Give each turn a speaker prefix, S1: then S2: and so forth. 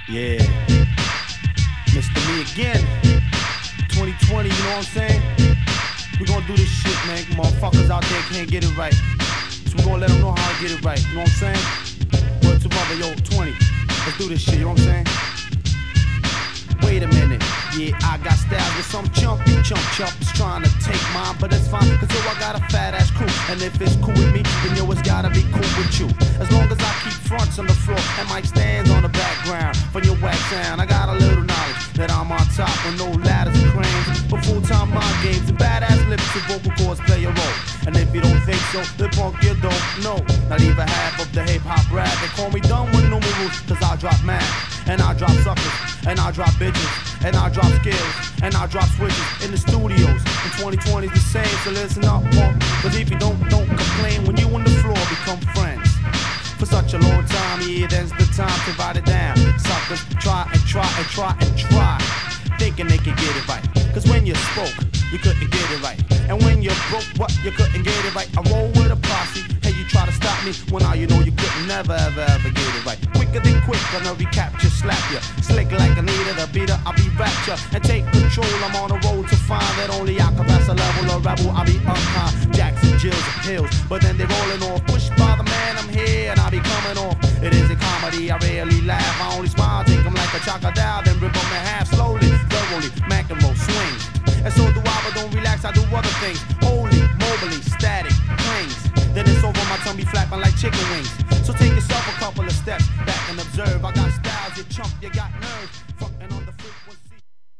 S1: Yeah, Mr. Me again. 2020, you know what I'm saying? We gonna do this shit, man. Motherfuckers out there can't get it right. So we gonna let them know how to get it right, you know what I'm saying? Word to mother, yo, 20. Let's do this shit, you know what I'm saying? Wait a minute, yeah, I got styles with some chumps trying to take mine, but it's fine, cause yo, I got a fat ass crew. And if it's cool with me, then yo, it's gotta be cool with you. As long as I keep fronts on the floor and mic stands on the background from your whack sound, I got a little knowledge that I'm on top with no ladders and cranes, but full-time mind games and badass lips and vocal cords play a role. And if you don't think so, then punk you don't know. Not even half of the hip-hop rap. They call me dumb with numerals, cause I drop mad, and I drop suckers, and I drop bitches, and I drop skills, and I drop switches in the studios. And 2020's the same, so listen up, punk. Cause if you don't complain when you on the floor become friends. For such a long time, yeah, then's the time to write it down. Suckers try and try and try and try, thinking they can get it right. Cause when you spoke, you couldn't get it right. And when you broke, what, you couldn't get it right. I roll with a posse, hey, you try to stop me, when all you know you couldn't never ever get it right. Quicker than quick, gonna recapture, slap ya. Slick like Anita, the beater, I'll be rapture and take control. I'm on the road to find that only I can pass a level of rebel. I'll be unkind, Jackson, Jills, and Hills, but then they rolling off. Pushed by the man, I'm here, and I'll be coming off. It is a comedy, I rarely laugh, I only smile, take them like a chocodile, then rip them in half slowly, thoroughly, Mac and roll swings. And so do I, but don't relax, I do other things. Holy, mobily, static, clings. Then it's over, my tongue be flapping like chicken wings. So take yourself a couple of steps back and observe. I got styles, you chump, you got nerve. Fucking on the freak.